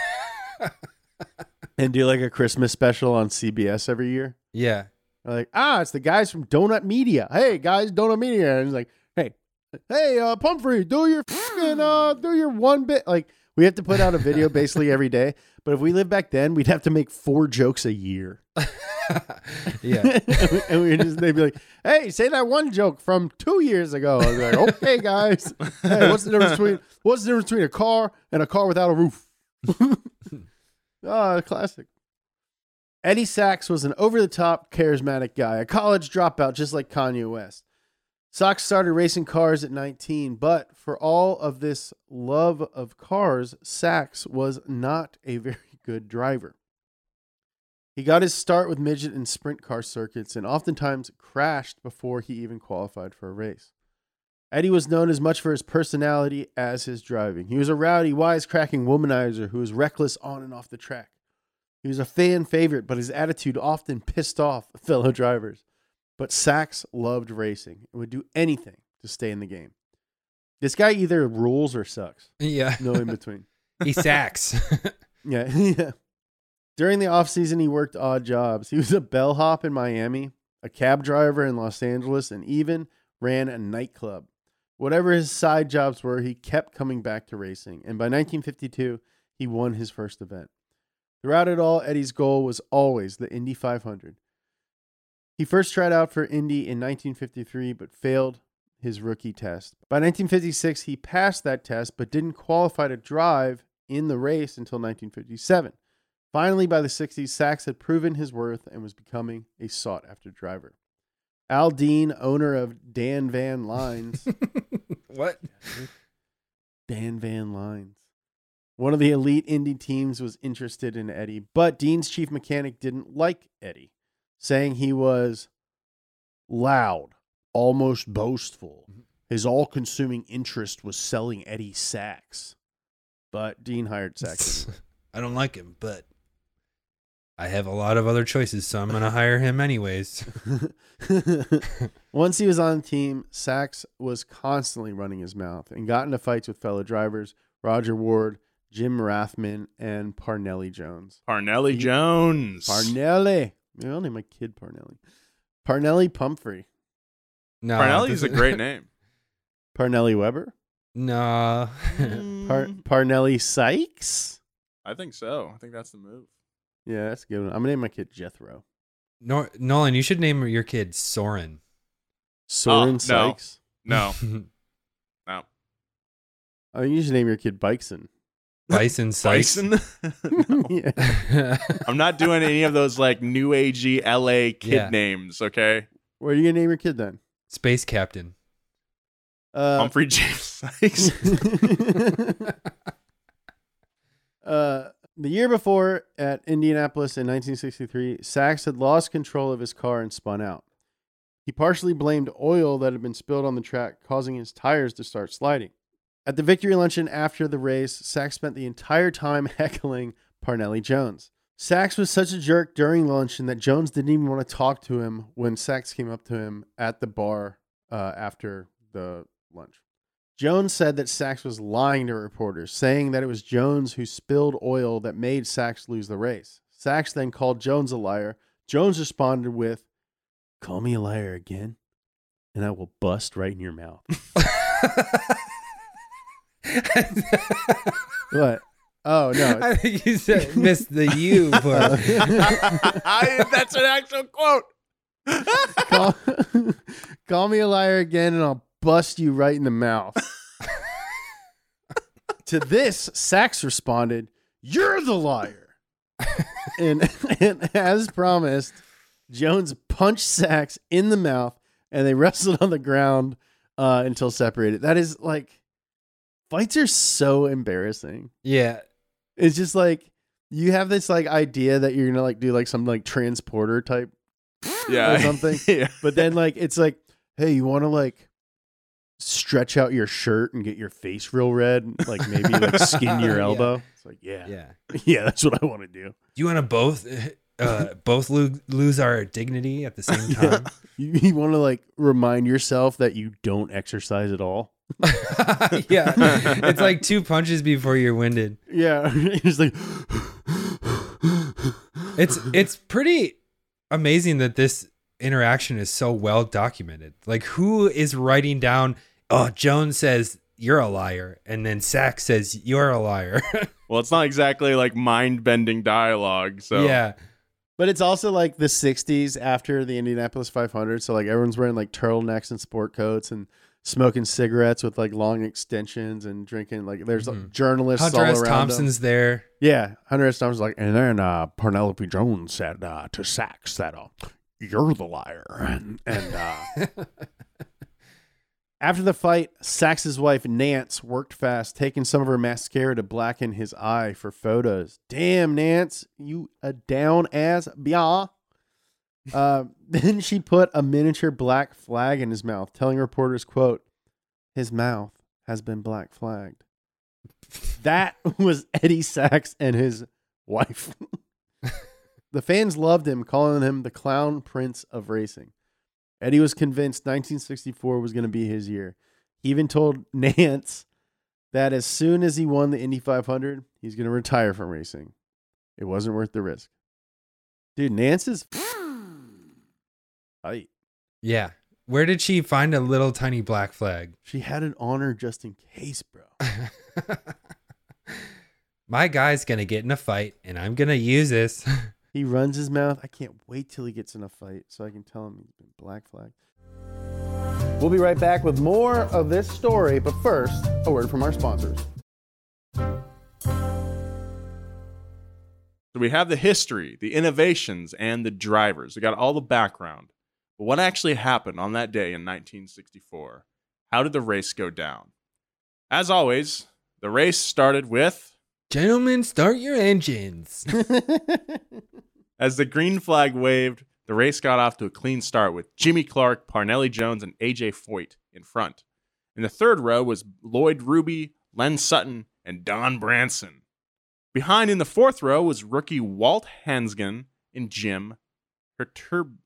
And do a Christmas special on CBS every year. Yeah. It's the guys from Donut Media. Hey guys, Donut Media. And it's hey, Pumphrey, do your one bit. We have to put out a video basically every day. But if we lived back then, we'd have to make 4 jokes a year. Yeah. and they'd be like, hey, say that one joke from 2 years ago. I was like, okay, guys. Hey, what's the difference between a car and a car without a roof? Classic. Eddie Sachs was an over-the-top, charismatic guy, a college dropout just like Kanye West. Sachs started racing cars at 19, but for all of this love of cars, Sachs was not a very good driver. He got his start with midget and sprint car circuits and oftentimes crashed before he even qualified for a race. Eddie was known as much for his personality as his driving. He was a rowdy, wisecracking womanizer who was reckless on and off the track. He was a fan favorite, but his attitude often pissed off fellow drivers. But Sachs loved racing and would do anything to stay in the game. This guy either rules or sucks. Yeah. No in between. He sacks. Yeah. During the offseason, he worked odd jobs. He was a bellhop in Miami, a cab driver in Los Angeles, and even ran a nightclub. Whatever his side jobs were, he kept coming back to racing. And by 1952, he won his first event. Throughout it all, Eddie's goal was always the Indy 500. He first tried out for Indy in 1953, but failed his rookie test. By 1956, he passed that test, but didn't qualify to drive in the race until 1957. Finally, by the 60s, Sachs had proven his worth and was becoming a sought-after driver. Al Dean, owner of Dan Van Lines. What? Dan Van Lines. One of the elite Indy teams was interested in Eddie, but Dean's chief mechanic didn't like Eddie, saying he was loud, almost boastful. His all-consuming interest was selling Eddie Sachs. But Dean hired Sachs. I don't like him, but I have a lot of other choices, so I'm going to hire him anyways. Once he was on the team, Sachs was constantly running his mouth and got into fights with fellow drivers, Roger Ward, Jim Rathman, and Parnelli Jones. Parnelli Jones. Parnelli. Maybe I'll name my kid Parnelli. Parnelli Pumphrey. No, Parnelli's a great name. Parnelli Weber? No. Parnelli Sykes? I think so. I think that's the move. Yeah, that's a good one. I'm going to name my kid Jethro. Nolan, you should name your kid Soren. Soren no. Sykes. No. Oh, you should name your kid Bison. Bison Sykes. Bison? No. Yeah. I'm not doing any of those like new agey LA kid Yeah. names, okay? What are you gonna name your kid then? Space Captain. Humphrey James Sykes. The year before at Indianapolis in 1963, Sachs had lost control of his car and spun out. He partially blamed oil that had been spilled on the track, causing his tires to start sliding. At the victory luncheon after the race, Sachs spent the entire time heckling Parnelli Jones. Sachs was such a jerk during luncheon that Jones didn't even want to talk to him when Sachs came up to him at the bar after the lunch. Jones said that Sachs was lying to reporters, saying that it was Jones who spilled oil that made Sachs lose the race. Sachs then called Jones a liar. Jones responded with, "Call me a liar again, and I will bust right in your mouth." What? Oh, no. I think you said missed the U part. That's an actual quote. Call me a liar again, and I'll bust you right in the mouth. To this, Sachs responded, "You're the liar." and as promised, Jones punched Sachs in the mouth, and they wrestled on the ground until separated. That is like, fights are so embarrassing. Yeah. It's just like, you have this like idea that you're gonna like do like some like transporter type Yeah. or something. Yeah. But then like it's like, hey, you want to like stretch out your shirt and get your face real red, like maybe like skin your elbow. It's like, yeah, that's what I want to do. Do you want to both lose our dignity at the same time? You want to like remind yourself that you don't exercise at all. Yeah. It's like 2 punches before you're winded. Yeah, it's like It's pretty amazing that this interaction is so well documented. Like, who is writing down, oh, Jones says you're a liar, and then Sachs says you're a liar. Well, it's not exactly like mind-bending dialogue, so Yeah. But it's also like the 60s after the Indianapolis 500. So like everyone's wearing like turtlenecks and sport coats and smoking cigarettes with like long extensions and drinking. Like there's like, journalists Hunter all S. around Thompson's there. Yeah. Hunter S. Thompson's like, and then Penelope Jones said to Sachs that you're the liar. And after the fight, Sachs's wife, Nance, worked fast, taking some of her mascara to blacken his eye for photos. Damn, Nance, you a down-ass bia. Then she put a miniature black flag in his mouth, telling reporters, quote, "His mouth has been black flagged." That was Eddie Sachs and his wife. The fans loved him, calling him the Clown Prince of Racing. Eddie was convinced 1964 was going to be his year. He even told Nance that as soon as he won the Indy 500, he's going to retire from racing. It wasn't worth the risk. Dude, Nance is tight. Yeah. Where did she find a little tiny black flag? She had it on her just in case, bro. My guy's going to get in a fight, and I'm going to use this. He runs his mouth. I can't wait till he gets in a fight so I can tell him he's been black flagged. We'll be right back with more of this story, but first, a word from our sponsors. So we have the history, the innovations, and the drivers. We got all the background. But what actually happened on that day in 1964? How did the race go down? As always, the race started with... Gentlemen, start your engines. As the green flag waved, the race got off to a clean start with Jimmy Clark, Parnelli Jones, and A.J. Foyt in front. In the third row was Lloyd Ruby, Len Sutton, and Don Branson. Behind in the fourth row was rookie Walt Hansgen and Jim Those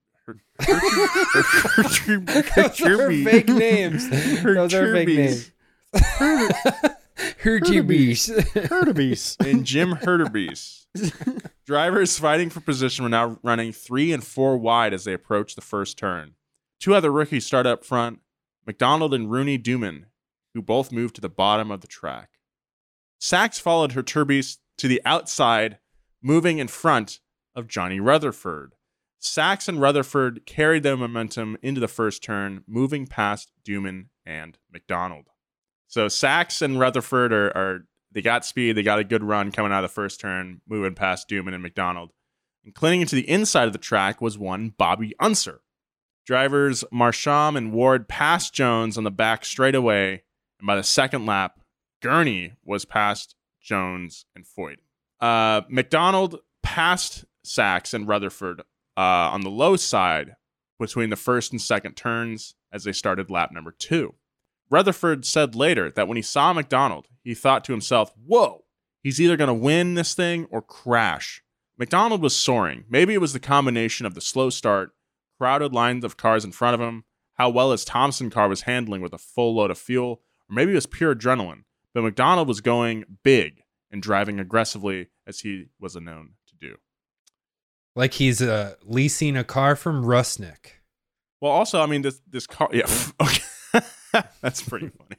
are fake names. Those are fake names. Hurtubise. And Jim Hurtubise. Drivers fighting for position were now running 3 and 4 wide as they approached the first turn. 2 other rookies start up front, McDonald and Rooney Duman, who both moved to the bottom of the track. Sachs followed Hurtubise to the outside, moving in front of Johnny Rutherford. Sachs and Rutherford carried their momentum into the first turn, moving past Duman and McDonald. So Sachs and Rutherford they got speed, they got a good run coming out of the first turn, moving past Duman and McDonald. And clinging to the inside of the track was one Bobby Unser. Drivers Marsham and Ward passed Jones on the back straightaway, and by the second lap, Gurney was past Jones and Foyt. McDonald passed Sachs and Rutherford on the low side between the first and second turns as they started lap number 2. Rutherford said later that when he saw McDonald, he thought to himself, whoa, he's either going to win this thing or crash. McDonald was soaring. Maybe it was the combination of the slow start, crowded lines of cars in front of him, how well his Thompson car was handling with a full load of fuel, or maybe it was pure adrenaline. But McDonald was going big and driving aggressively as he was known to do. Like he's leasing a car from Rusnick. Well, also, I mean, this car, yeah, okay. That's pretty funny.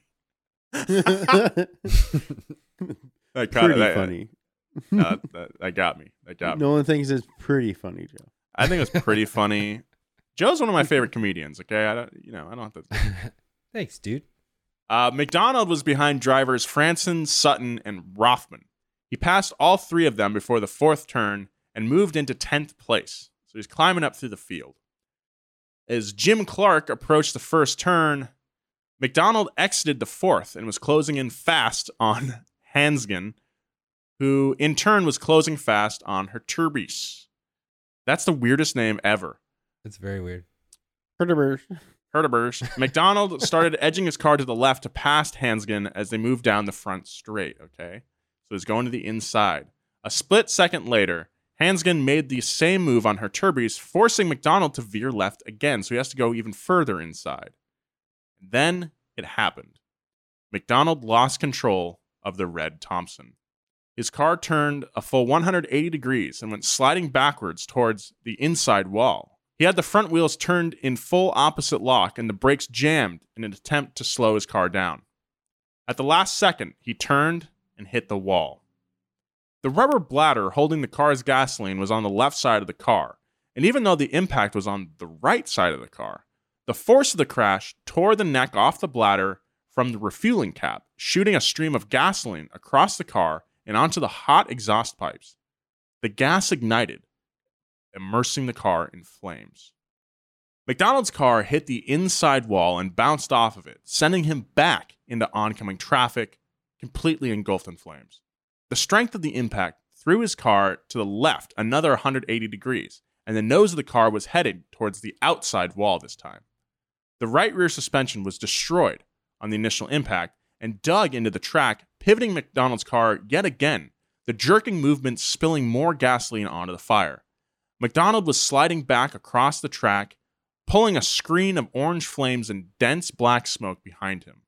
That funny. That got me. No one thinks it's pretty funny, Joe. I think it's pretty funny. Joe's one of my favorite comedians. Okay, I don't have to. Thanks, dude. McDonald was behind drivers Franson, Sutton, and Rothman. He passed all three of them before the fourth turn and moved into 10th place. So he's climbing up through the field. As Jim Clark approached the first turn, McDonald exited the fourth and was closing in fast on Hansgen, who in turn was closing fast on Hurtubise. That's the weirdest name ever. It's very weird. Hurtubise. McDonald started edging his car to the left to pass Hansgen as they moved down the front straight, okay? So he's going to the inside. A split second later, Hansgen made the same move on Hurtubise, forcing McDonald to veer left again, so he has to go even further inside. Then it happened. McDonald lost control of the red Thompson. His car turned a full 180 degrees and went sliding backwards towards the inside wall. He had the front wheels turned in full opposite lock and the brakes jammed in an attempt to slow his car down. At the last second, he turned and hit the wall. The rubber bladder holding the car's gasoline was on the left side of the car, and even though the impact was on the right side of the car, the force of the crash tore the neck off the bladder from the refueling cap, shooting a stream of gasoline across the car and onto the hot exhaust pipes. The gas ignited, immersing the car in flames. McDonald's car hit the inside wall and bounced off of it, sending him back into oncoming traffic, completely engulfed in flames. The strength of the impact threw his car to the left another 180 degrees, and the nose of the car was headed towards the outside wall this time. The right rear suspension was destroyed on the initial impact and dug into the track, pivoting McDonald's car yet again, the jerking movement spilling more gasoline onto the fire. McDonald was sliding back across the track, pulling a screen of orange flames and dense black smoke behind him.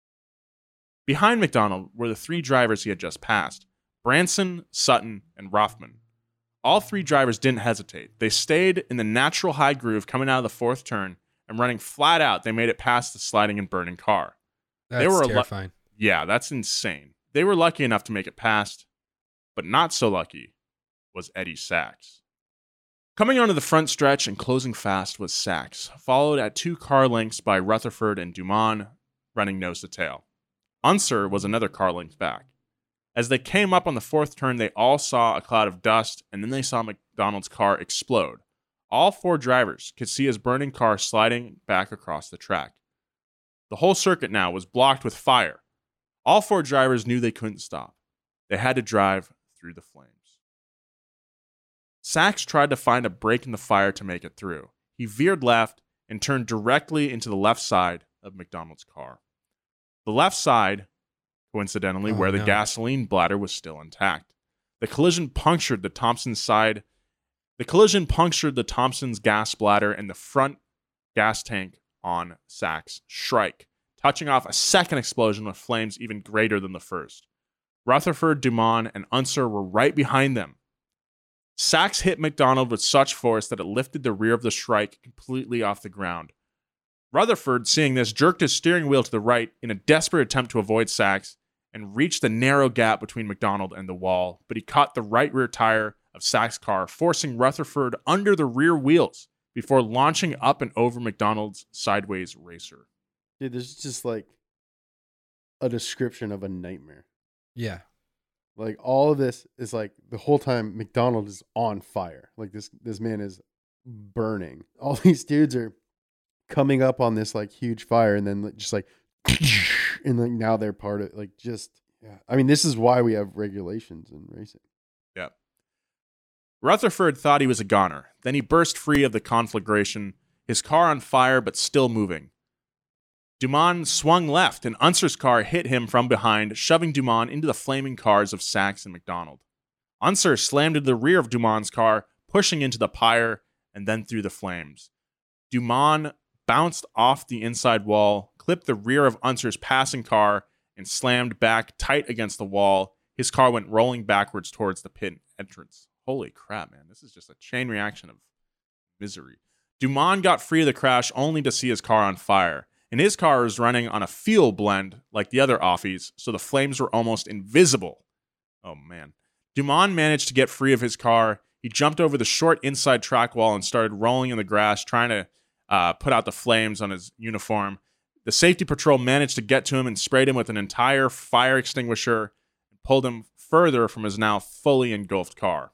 Behind McDonald were the three drivers he had just passed, Branson, Sutton, and Rothman. All three drivers didn't hesitate. They stayed in the natural high groove coming out of the fourth turn, and running flat out, they made it past the sliding and burning car. That's terrifying. Yeah, that's insane. They were lucky enough to make it past, but not so lucky was Eddie Sachs. Coming onto the front stretch and closing fast was Sachs, followed at 2 car lengths by Rutherford and Dumont, running nose to tail. Unser was another car length back. As they came up on the fourth turn, they all saw a cloud of dust, and then they saw McDonald's car explode. All 4 drivers could see his burning car sliding back across the track. The whole circuit now was blocked with fire. All 4 drivers knew they couldn't stop. They had to drive through the flames. Sachs tried to find a break in the fire to make it through. He veered left and turned directly into the left side of McDonald's car. The left side, coincidentally, where the gasoline bladder was still intact. The collision punctured the Thompson's gas bladder and the front gas tank on Sachs' Shrike, touching off a second explosion with flames even greater than the first. Rutherford, Dumont, and Unser were right behind them. Sachs hit McDonald with such force that it lifted the rear of the Shrike completely off the ground. Rutherford, seeing this, jerked his steering wheel to the right in a desperate attempt to avoid Sachs and reached the narrow gap between McDonald and the wall, but he caught the right rear tire of Sachs' car, forcing Rutherford under the rear wheels before launching up and over McDonald's sideways racer. Dude, this is just like a description of a nightmare. Yeah. Like all of this is like the whole time McDonald is on fire. Like this man is burning. All these dudes are coming up on this like huge fire, and then just like, and like now they're part of like just yeah. I mean, this is why we have regulations in racing. Yeah. Rutherford thought he was a goner. Then he burst free of the conflagration, his car on fire but still moving. Dumont swung left, and Unser's car hit him from behind, shoving Dumont into the flaming cars of Sachs and McDonald. Unser slammed into the rear of Dumont's car, pushing into the pyre and then through the flames. Dumont bounced off the inside wall, clipped the rear of Unser's passing car, and slammed back tight against the wall. His car went rolling backwards towards the pit entrance. Holy crap, man. This is just a chain reaction of misery. Dumont got free of the crash only to see his car on fire. And his car was running on a fuel blend like the other Offies, so the flames were almost invisible. Oh, man. Dumont managed to get free of his car. He jumped over the short inside track wall and started rolling in the grass, trying to put out the flames on his uniform. The safety patrol managed to get to him and sprayed him with an entire fire extinguisher and pulled him further from his now fully engulfed car.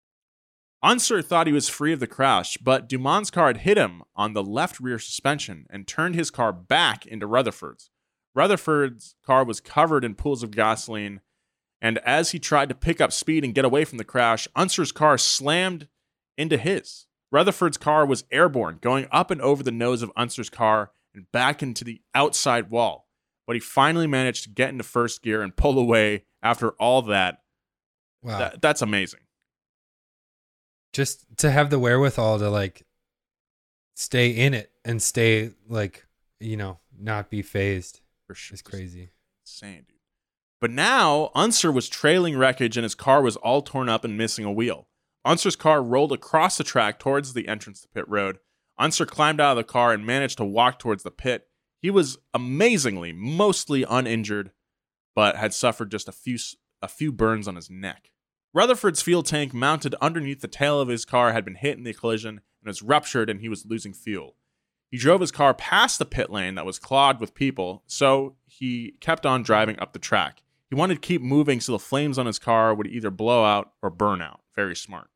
Unser thought he was free of the crash, but Dumont's car had hit him on the left rear suspension and turned his car back into Rutherford's. Rutherford's car was covered in pools of gasoline, and as he tried to pick up speed and get away from the crash, Unser's car slammed into his. Rutherford's car was airborne, going up and over the nose of Unser's car and back into the outside wall. But he finally managed to get into first gear and pull away after all that. Wow. That's amazing. Just to have the wherewithal to like stay in it and stay like, you know, not be phased. For sure. It's crazy. Insane, dude. But now Unser was trailing wreckage and his car was all torn up and missing a wheel. Unser's car rolled across the track towards the entrance to pit road. Unser climbed out of the car and managed to walk towards the pit. He was amazingly mostly uninjured, but had suffered just a few burns on his neck. Rutherford's fuel tank mounted underneath the tail of his car had been hit in the collision and was ruptured, and he was losing fuel. He drove his car past the pit lane that was clogged with people, so he kept on driving up the track. He wanted to keep moving so the flames on his car would either blow out or burn out. Very smart.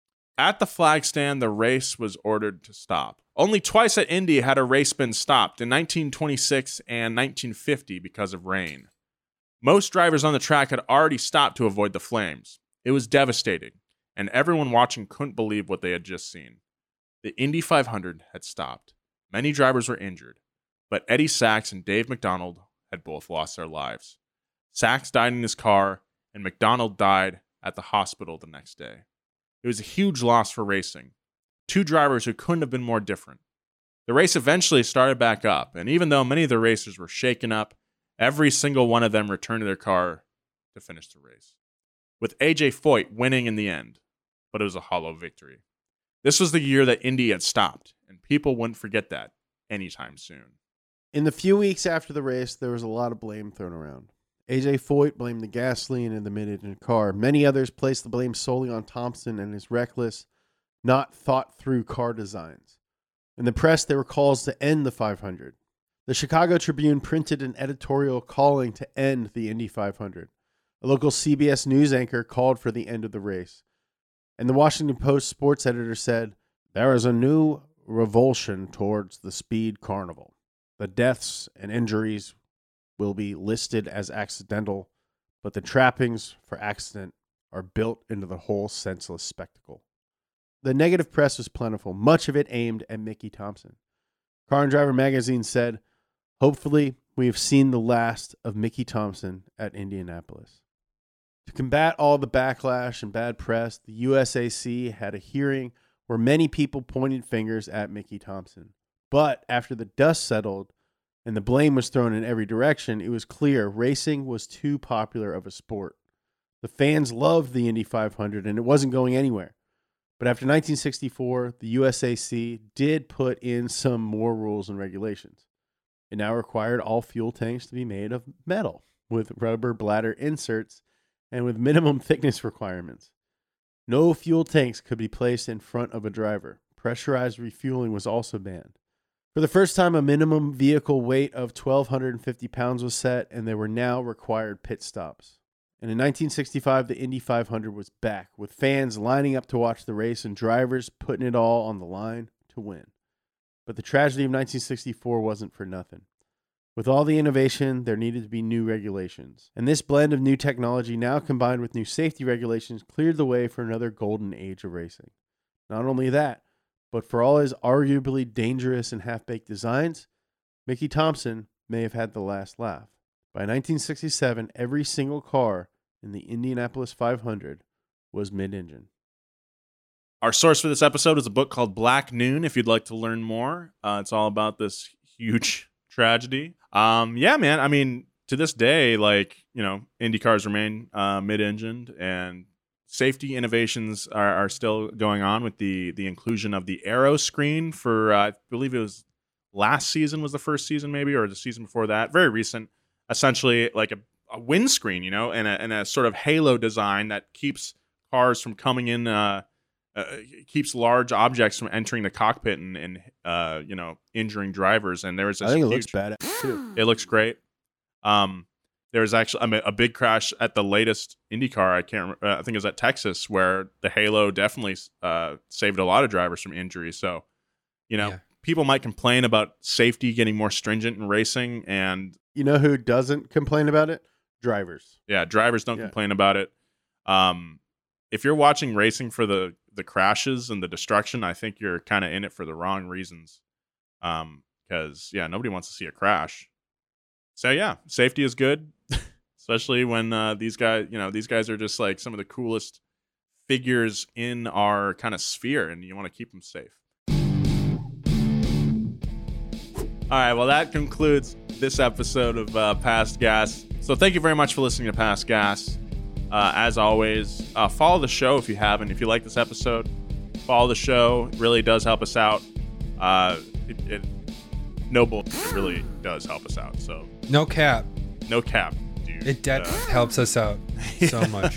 At the flag stand, the race was ordered to stop. Only twice at Indy had a race been stopped, in 1926 and 1950 because of rain. Most drivers on the track had already stopped to avoid the flames. It was devastating, and everyone watching couldn't believe what they had just seen. The Indy 500 had stopped. Many drivers were injured, but Eddie Sachs and Dave McDonald had both lost their lives. Sachs died in his car, and McDonald died at the hospital the next day. It was a huge loss for racing. Two drivers who couldn't have been more different. The race eventually started back up, and even though many of the racers were shaken up, every single one of them returned to their car to finish the race, with A.J. Foyt winning in the end, but it was a hollow victory. This was the year that Indy had stopped, and people wouldn't forget that anytime soon. In the few weeks after the race, there was a lot of blame thrown around. A.J. Foyt blamed the gasoline in the mid-engine car. Many others placed the blame solely on Thompson and his reckless, not thought-through car designs. In the press, there were calls to end the 500. The Chicago Tribune printed an editorial calling to end the Indy 500. A local CBS News anchor called for the end of the race. And the Washington Post sports editor said, "There is a new revulsion towards the speed carnival. The deaths and injuries will be listed as accidental, but the trappings for accident are built into the whole senseless spectacle." The negative press was plentiful, much of it aimed at Mickey Thompson. Car and Driver magazine said, "Hopefully, we have seen the last of Mickey Thompson at Indianapolis." To combat all the backlash and bad press, the USAC had a hearing where many people pointed fingers at Mickey Thompson. But after the dust settled and the blame was thrown in every direction, it was clear racing was too popular of a sport. The fans loved the Indy 500 and it wasn't going anywhere. But after 1964, the USAC did put in some more rules and regulations. It now required all fuel tanks to be made of metal with rubber bladder inserts and with minimum thickness requirements. No fuel tanks could be placed in front of a driver. Pressurized refueling was also banned. For the first time, a minimum vehicle weight of 1,250 pounds was set, and there were now required pit stops. And in 1965, the Indy 500 was back, with fans lining up to watch the race and drivers putting it all on the line to win. But the tragedy of 1964 wasn't for nothing. With all the innovation, there needed to be new regulations. And this blend of new technology, now combined with new safety regulations, cleared the way for another golden age of racing. Not only that, but for all his arguably dangerous and half-baked designs, Mickey Thompson may have had the last laugh. By 1967, every single car in the Indianapolis 500 was mid-engine. Our source for this episode is a book called Black Noon, if you'd like to learn more. It's all about this huge tragedy. Yeah, man. I mean, to this day, Indy cars remain mid-engined, and safety innovations are still going on with the inclusion of the aero screen for, I believe it was last season was the first season maybe, or the season before that. Very recent. Essentially like a windscreen, and a sort of halo design that keeps cars from coming in, keeps large objects from entering the cockpit and injuring drivers. And there was this I think it looks badass too. It looks great. There was actually a big crash at the latest IndyCar. I can't remember. I think it was at Texas, where the halo definitely saved a lot of drivers from injury. So, people might complain about safety getting more stringent in racing, and you know who doesn't complain about it? Drivers. Yeah, drivers don't complain about it. If you're watching racing for the crashes and the destruction, I think you're kind of in it for the wrong reasons. Because nobody wants to see a crash. So yeah, safety is good, especially when these guys are just like some of the coolest figures in our kind of sphere, and you want to keep them safe. All right, well, that concludes this episode of Past Gas. So thank you very much for listening to Past Gas. As always, follow the show if you haven't. If you like this episode, follow the show. It really does help us out. It really does help us out. So No cap, dude. It helps us out so much.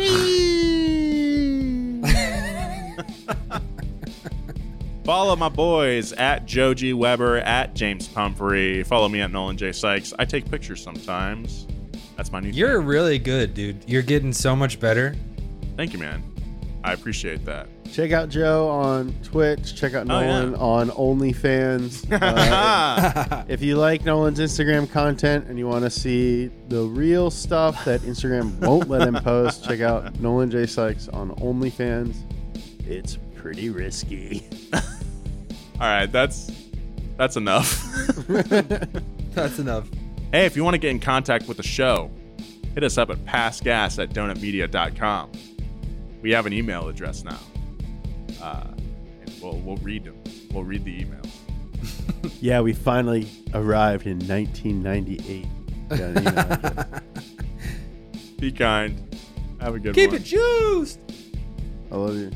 Follow my boys at Joe G. Weber, at James Pumphrey. Follow me at Nolan J. Sykes. I take pictures sometimes. That's my new You're thing. really good, dude. You're getting so much better. Thank you, man. I appreciate that. Check out Joe on Twitch. Check out Nolan on OnlyFans. If you like Nolan's Instagram content and you want to see the real stuff that Instagram won't let him post, check out Nolan J. Sykes on OnlyFans. It's pretty risky. All right, that's enough. That's enough. Hey, if you want to get in contact with the show, hit us up at passgas@donutmedia.com. We have an email address now. And we'll read them. We'll read the emails. Yeah, we finally arrived in 1998. Got an email address. Be kind. Have a good Keep one. it juiced. I love you.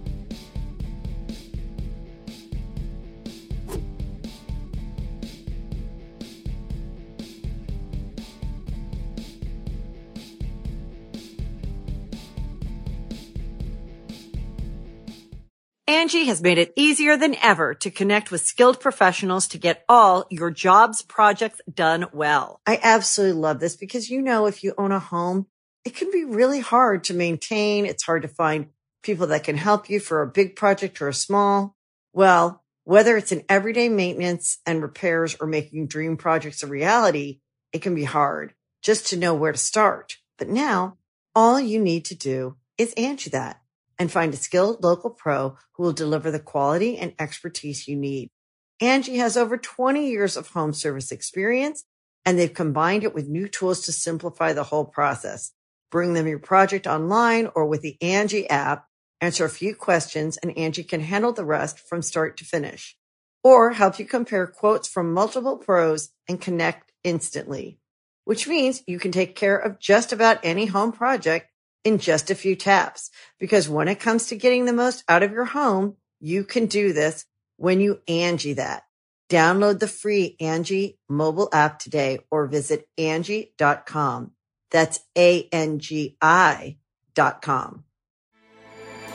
Angie has made it easier than ever to connect with skilled professionals to get all your jobs projects done well. I absolutely love this because, if you own a home, it can be really hard to maintain. It's hard to find people that can help you for a big project or a small. Well, whether it's in everyday maintenance and repairs or making dream projects a reality, it can be hard just to know where to start. But now all you need to do is Angie that and find a skilled local pro who will deliver the quality and expertise you need. Angie has over 20 years of home service experience, and they've combined it with new tools to simplify the whole process. Bring them your project online or with the Angie app, answer a few questions, and Angie can handle the rest from start to finish. Or help you compare quotes from multiple pros and connect instantly, which means you can take care of just about any home project in just a few taps. Because when it comes to getting the most out of your home, you can do this when you Angie that. Download the free Angie mobile app today or visit Angie.com. That's ANGI.com.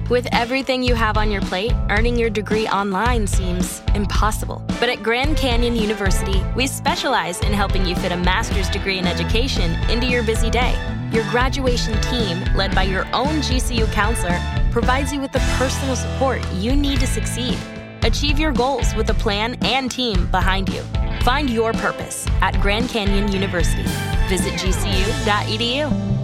With everything you have on your plate, earning your degree online seems impossible. But at Grand Canyon University, we specialize in helping you fit a master's degree in education into your busy day. Your graduation team, led by your own GCU counselor, provides you with the personal support you need to succeed. Achieve your goals with a plan and team behind you. Find your purpose at Grand Canyon University. Visit gcu.edu.